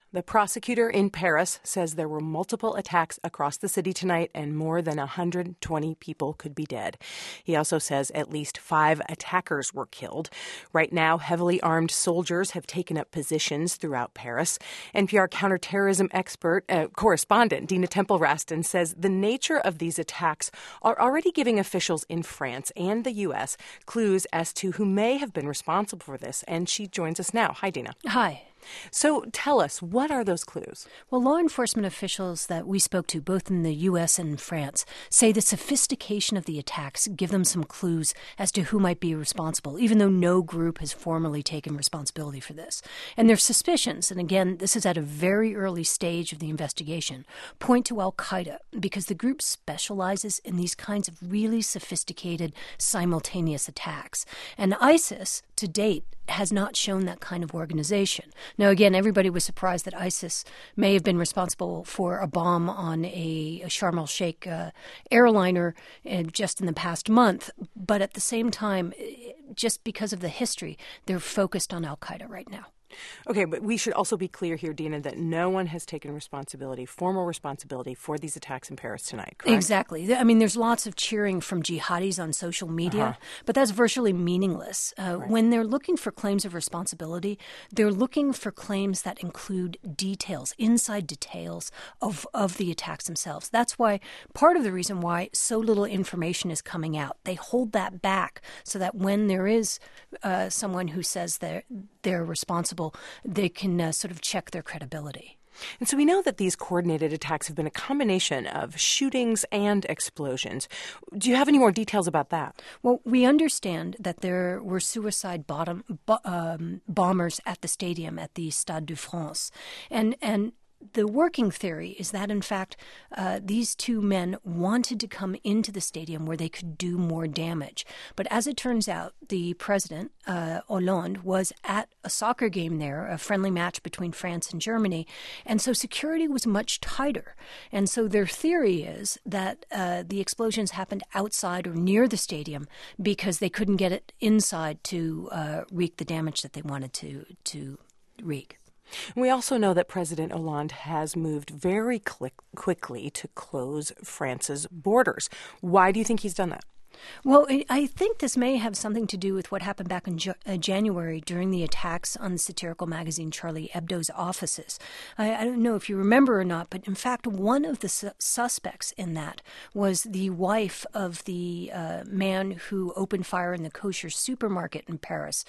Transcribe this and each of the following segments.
The prosecutor in Paris says there were multiple attacks across the city tonight and more than 120 people could be dead. He also says at least 5 attackers were killed. Right now, heavily armed soldiers have taken up positions throughout Paris. NPR counterterrorism correspondent Dina Temple-Raston says the nature of these attacks are already giving officials in France and the U.S. clues as to who may have been responsible for this. And she joins us now. Hi, Dina. Hi. So tell us, what are those clues? Well, law enforcement officials that we spoke to, both in the U.S. and France, say the sophistication of the attacks give them some clues as to who might be responsible, even though no group has formally taken responsibility for this. And their suspicions, and again, this is at a very early stage of the investigation, point to al-Qaeda because the group specializes in these kinds of really sophisticated simultaneous attacks. And ISIS, to date, has not shown that kind of organization. Now, again, everybody was surprised that ISIS may have been responsible for a bomb on a Sharm el-Sheikh airliner just in the past month. But at the same time, just because of the history, they're focused on al-Qaeda right now. Okay, but we should also be clear here, Dina, that no one has taken formal responsibility for these attacks in Paris tonight, correct? Exactly. I mean, there's lots of cheering from jihadis on social media, but that's virtually meaningless. Right. When they're looking for claims of responsibility, they're looking for claims that include details, inside details of the attacks themselves. That's why part of the reason why so little information is coming out. They hold that back so that when there is someone who says they're responsible, they can sort of check their credibility. And so we know that these coordinated attacks have been a combination of shootings and explosions. Do you have any more details about that? Well, we understand that there were suicide bombers at the stadium, at the Stade de France. And the working theory is that, in fact, these two men wanted to come into the stadium where they could do more damage. But as it turns out, the president, Hollande, was at a soccer game there, a friendly match between France and Germany, and so security was much tighter. And so their theory is that the explosions happened outside or near the stadium because they couldn't get it inside to wreak the damage that they wanted to wreak. We also know that President Hollande has moved very quickly to close France's borders. Why do you think he's done that? Well, I think this may have something to do with what happened back in January during the attacks on the satirical magazine Charlie Hebdo's offices. I don't know if you remember or not, but in fact, one of the suspects in that was the wife of the man who opened fire in the kosher supermarket in Paris.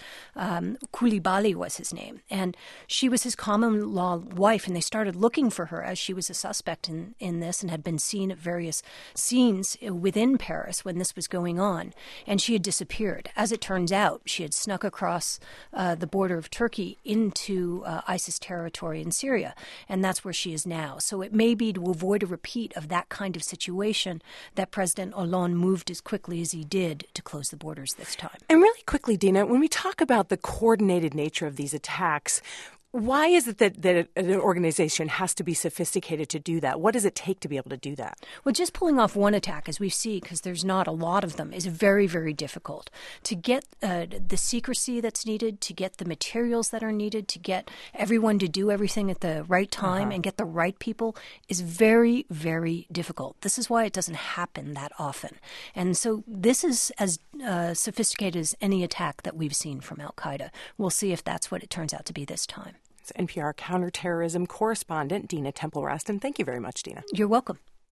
Koulibaly was his name. And she was his common-law wife, and they started looking for her as she was a suspect in this and had been seen at various scenes within Paris when this was going on, and she had disappeared. As it turns out, she had snuck across the border of Turkey into ISIS territory in Syria, and that's where she is now. So it may be to avoid a repeat of that kind of situation that President Hollande moved as quickly as he did to close the borders this time. And really quickly, Dina, when we talk about the coordinated nature of these attacks, why is it that an organization has to be sophisticated to do that? What does it take to be able to do that? Well, just pulling off one attack, as we see, because there's not a lot of them, is very, very difficult. To get the secrecy that's needed, to get the materials that are needed, to get everyone to do everything at the right time and get the right people is very, very difficult. This is why it doesn't happen that often. And so this is as sophisticated as any attack that we've seen from al-Qaeda. We'll see if that's what it turns out to be this time. NPR counterterrorism correspondent Dina Temple-Raston. Thank you very much, Dina. You're welcome.